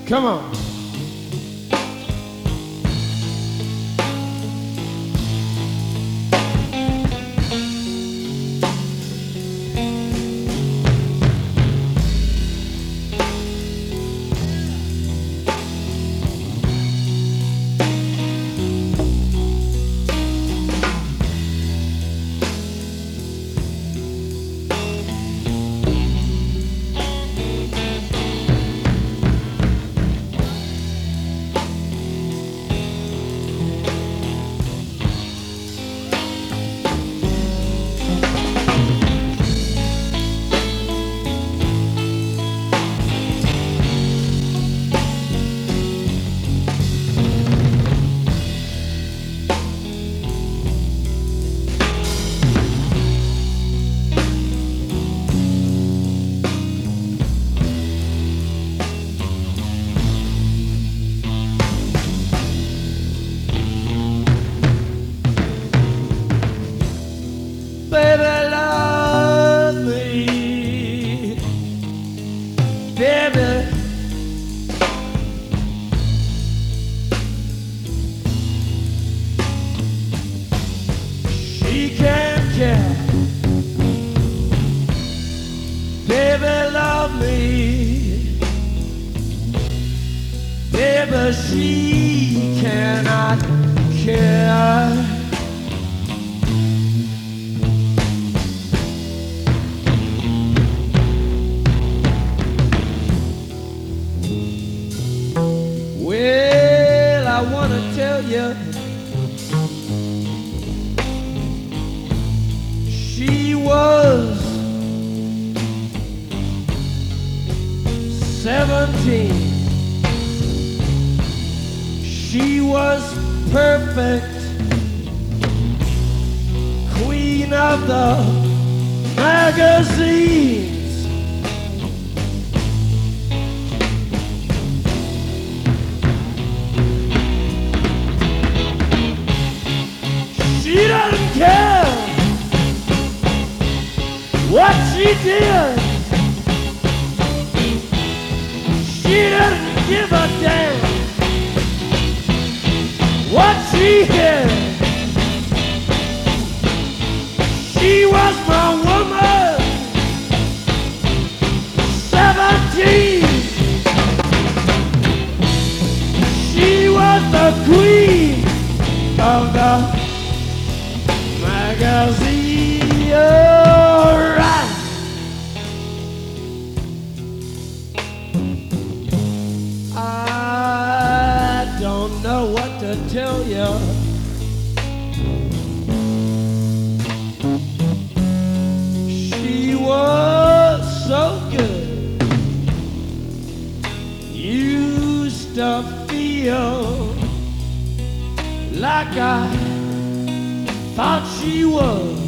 Come on. Baby, love me, baby. She can't care. Baby, love me, baby. She cannot care. Well, I want to tell you, she was 17. She was perfect, queen of the magazines. She doesn't care what she did. She doesn't give a damn what she did. She was my woman, 17. She was the queen of the magazine, alright. I don't know what to tell you. She was so good. Used to feel like I thought she was.